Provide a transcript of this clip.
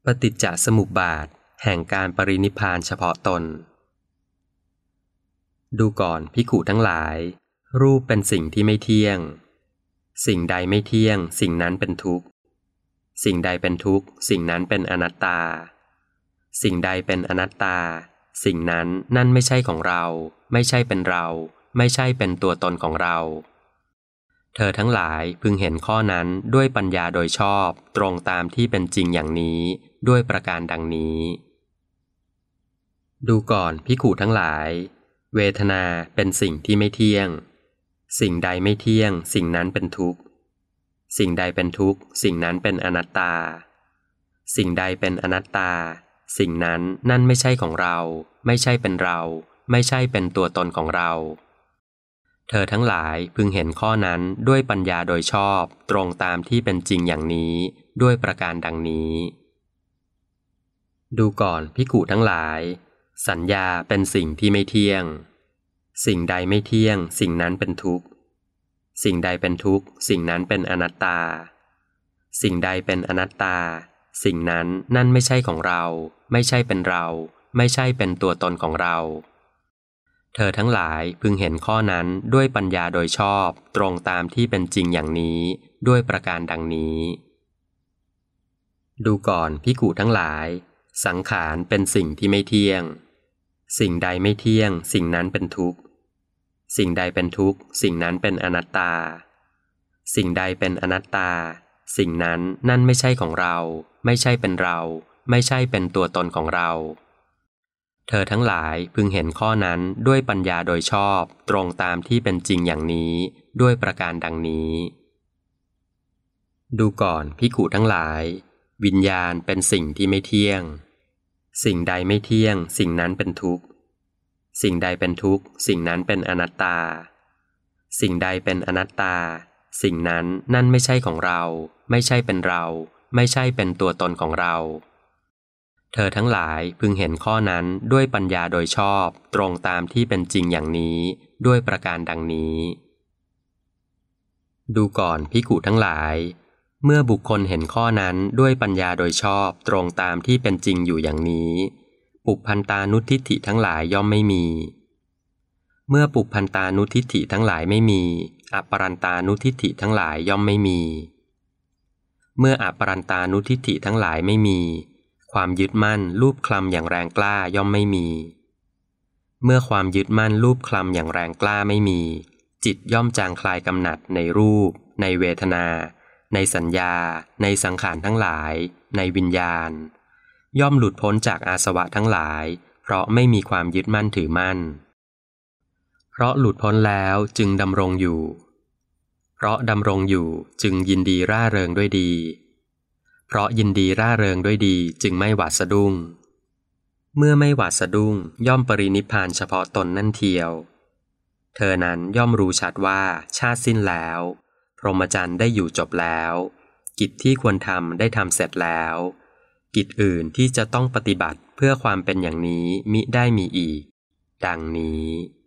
ปฏิจจสมุปบาทแห่งการปรินิพพานเฉพาะตนดูก่อนภิกขุทั้งหลายรูปเป็นสิ่งที่ไม่เที่ยงสิ่งใดไม่เที่ยงสิ่งนั้นเป็นทุกข์สิ่งใดเป็นทุกข์สิ่งนั้นเป็นอนัตตาสิ่งใดเป็นอนัตตาสิ่งนั้นนั่นไม่ใช่ของเราไม่ใช่เป็นเราไม่ใช่เป็นตัวตนของเราเธอทั้งหลายพึงเห็นข้อนั้นด้วยปัญญาโดยชอบตรงตามที่เป็นจริงอย่างนี้ด้วยประการดังนี้ดูก่อนภิกขุทั้งหลายเวทนาเป็นสิ่งที่ไม่เที่ยงสิ่งใดไม่เที่ยงสิ่งนั้นเป็นทุกข์สิ่งใดเป็นทุกข์สิ่งนั้นเป็นอนัตตาสิ่งใดเป็นอนัตตาสิ่งนั้นนั่นไม่ใช่ของเราไม่ใช่เป็นเราไม่ใช่เป็นตัวตนของเราเธอทั้งหลายพึงเห็นข้อนั้นด้วยปัญญาโดยชอบตรงตามที่เป็นจริงอย่างนี้ด้วยประการดังนี้ดูก่อนภิกขุทั้งหลายสัญญาเป็นสิ่งที่ไม่เที่ยงสิ่งใดไม่เที่ยงสิ่งนั้นเป็นทุกข์สิ่งใดเป็นทุกข์สิ่งนั้นเป็นอนัตตาสิ่งใดเป็นอนัตตาสิ่งนั้นนั่นไม่ใช่ของเราไม่ใช่เป็นเราไม่ใช่เป็นตัวตนของเราเธอทั้งหลายพึงเห็นข้อนั้นด้วยปัญญาโดยชอบตรงตามที่เป็นจริงอย่างนี้ด้วยประการดังนี้ดูก่อนภิกขุทั้งหลายสังขารเป็นสิ่งที่ไม่เที่ยงสิ่งใดไม่เที่ยงสิ่งนั้นเป็นทุกข์สิ่งใดเป็นทุกข์สิ่งนั้นเป็นอนัตตาสิ่งใดเป็นอนัตตาสิ่งนั้นนั่นไม่ใช่ของเราไม่ใช่เป็นเราไม่ใช่เป็นตัวตนของเราเธอทั้งหลายพึงเห็นข้อนั้นด้วยปัญญาโดยชอบตรงตามที่เป็นจริงอย่างนี้ด้วยประการดังนี้ดูก่อนภิกขุทั้งหลายวิญญาณเป็นสิ่งที่ไม่เที่ยงสิ่งใดไม่เที่ยงสิ่งนั้นเป็นทุกข์สิ่งใดเป็นทุกข์สิ่งนั้นเป็นอนัตตาสิ่งใดเป็นอนัตตาสิ่งนั้นนั่นไม่ใช่ของเราไม่ใช่เป็นเราไม่ใช่เป็นตัวตนของเราเธอทั้งหลายพึงเห็นข้อนั้นด้วยปัญญาโดยชอบตรงตามที่เป็นจริงอย่างนี้ด้วยประการดังนี้ดูก่อนภิกขุทั้งหลายเมื่อบุคคลเห็นข้อนั้นด้วยปัญญาโดยชอบตรงตามที่เป็นจริงอยู่อย่างนี้ปุพพันตานุทิฏฐิทั้งหลายย่อมไม่มีเมื่อปุพพันตานุทิฏฐิทั้งหลายไม่มีอปรันตานุทิฏฐิทั้งหลายย่อมไม่มีเมื่ออปรันตานุทิฏฐิทั้งหลายไม่มีความยึดมั่นรูปคลำอย่างแรงกล้าย่อมไม่มีเมื่อความยึดมั่นรูปคลำอย่างแรงกล้าไม่มีจิตย่อมจางคลายกำหนัดในรูปในเวทนาในสัญญาในสังขารทั้งหลายในวิญญาณย่อมหลุดพ้นจากอาสวะทั้งหลายเพราะไม่มีความยึดมั่นถือมั่นเพราะหลุดพ้นแล้วจึงดำรงอยู่เพราะดำรงอยู่จึงยินดีร่าเริงด้วยดีเพราะยินดีร่าเริงด้วยดีจึงไม่หวาดสะดุ้งเมื่อไม่หวาดสะดุ้งย่อมปรินิพพานเฉพาะตนนั่นเทียวเธอนั้นย่อมรู้ชัดว่าชาติสิ้นแล้วพรหมจรรย์ได้อยู่จบแล้วกิจที่ควรทำได้ทำเสร็จแล้วกิจอื่นที่จะต้องปฏิบัติเพื่อความเป็นอย่างนี้มิได้มีอีกดังนี้